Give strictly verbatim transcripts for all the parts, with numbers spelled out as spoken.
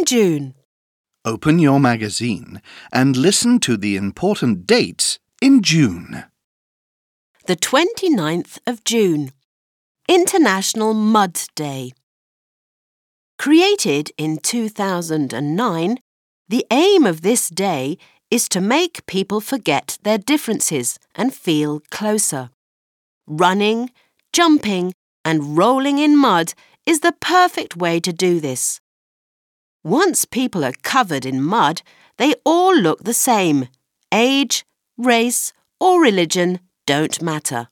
in June. Open your magazine and listen to the important dates in June. The twenty-ninth of June, International Mud Day. Created in two thousand nine, the aim of this day is to make people forget their differences and feel closer. Running, jumping, and rolling in mud is the perfect way to do this. Once people are covered in mud, they all look the same. Age, race, or religion don't matter.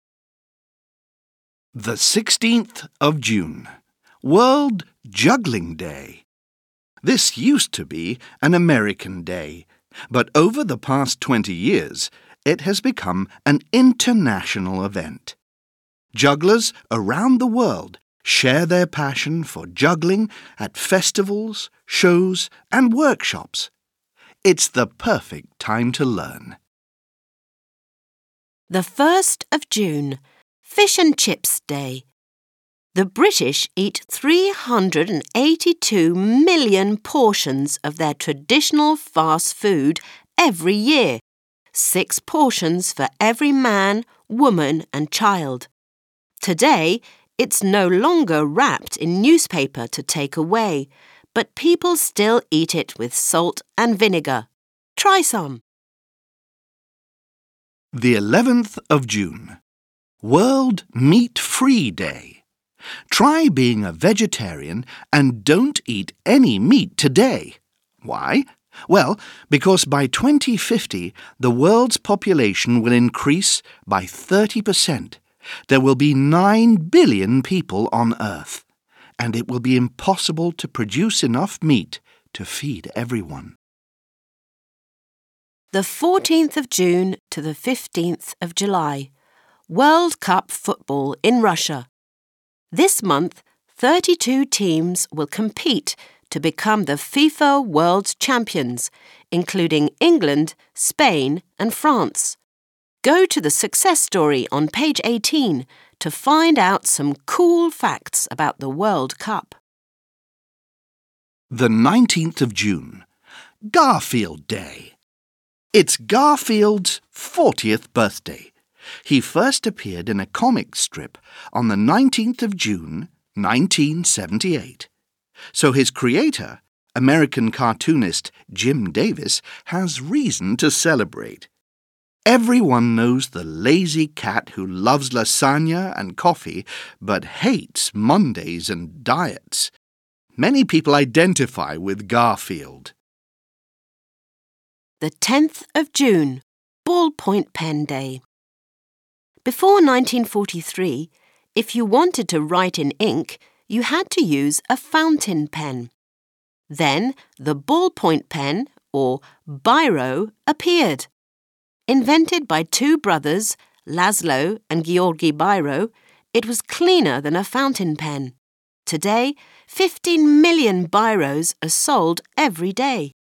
The sixteenth of June, World Juggling Day. This used to be an American day, but over the past twenty years, it has become an international event. Jugglers around the world share their passion for juggling at festivals, shows, and workshops. It's the perfect time to learn. The first of June, Fish and Chips Day. The British eat three hundred eighty-two million portions of their traditional fast food every year, six portions for every man, woman and child. Today, it's no longer wrapped in newspaper to take away, but people still eat it with salt and vinegar. Try some. The eleventh of June, World Meat-Free Day. Try being a vegetarian and don't eat any meat today. Why? Well, because by twenty fifty, the world's population will increase by thirty percent. There will be nine billion people on Earth, and it will be impossible to produce enough meat to feed everyone. The fourteenth of June to the fifteenth of July, World Cup Football in Russia. This month, thirty-two teams will compete to become the FIFA World Champions, including England, Spain and France. Go to the success story on page eighteen to find out some cool facts about the World Cup. The nineteenth of June, Garfield Day. It's Garfield's fortieth birthday. He first appeared in a comic strip on the nineteenth of June, nineteen seventy-eight. So his creator, American cartoonist Jim Davis, has reason to celebrate. Everyone knows the lazy cat who loves lasagna and coffee, but hates Mondays and diets. Many people identify with Garfield. The tenth of June, Ballpoint Pen Day. Before nineteen forty-three, if you wanted to write in ink, you had to use a fountain pen. Then the ballpoint pen, or biro, appeared. Invented by two brothers, Laszlo and Georgi Biro, it was cleaner than a fountain pen. Today, fifteen million biros are sold every day.